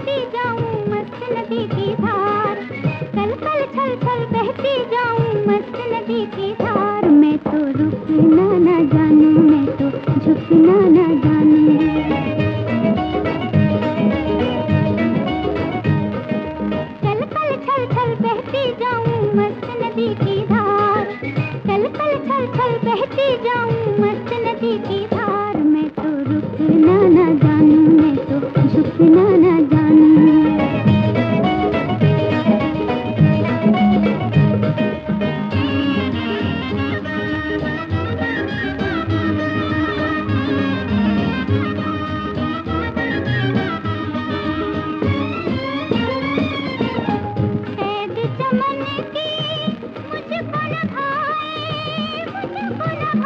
बहती जाऊं मस्त नदी की धार, कल कल छल छल बहती जाऊं मस्त नदी की धार। मैं तो रुकना न जानूं, मैं तो झुकना न जानूं। कल कल छल छल बहती जाऊं मस्त नदी की धार, कल कल छल छल बहती जाऊं मस्त नदी की धार। मैं तो रुकना न जानूं, मैं तो झुकना न जानूं। कैद चमन की मुझको न भाए, मुझको न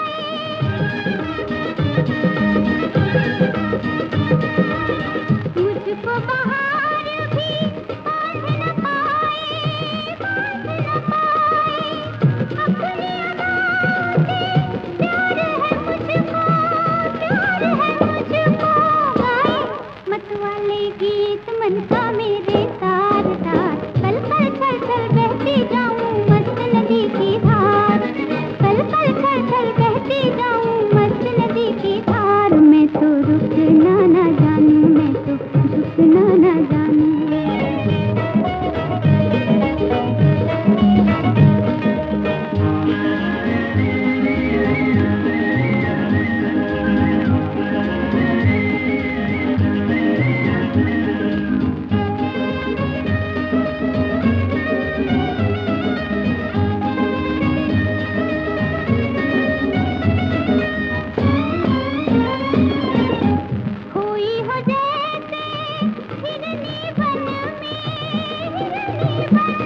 मुझको बहार भी बांध न पाए, बांध न पाए। अपनी अदा से प्यार है मुझको, प्यार है मुझको। गाए मतवाले गीत मन का मेरे तार तार, कल कल छल छल बहती जाऊं मस्त नदी की धार, कल कल छल छल बहती जाऊं मस्त नदी की धार। मैं तो रुकना न जानूं, मैं तो झुकना न जानूं। खोई हो जैसे हिरनी बन में, हिरनी बन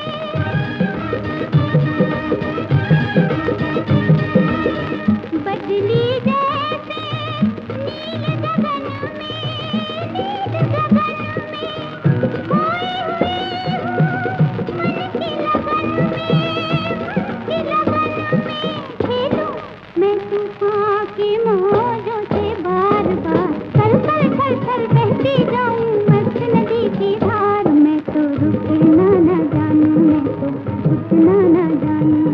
में। बदली जैसे नील गगन में, नील गगन में। खोई हुई हूँ मन की लगन में, मन की लगन में। खेलूं मैं तूफान की मौजों से बार बार, कल कल छल छल बहती जाऊं मस्त नदी की धार। मैं तो रुकना न जानूं, मैं तो झुकना न जानूं।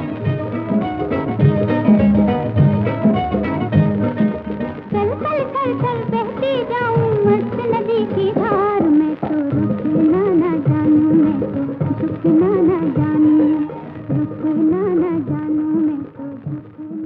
कल कल छल छल बहती जाऊं मस्त नदी की धार। मैं तो रुकना न जानूं, मैं तो झुकना न जानूं, रुकना न जानूं, मैं तो झुकना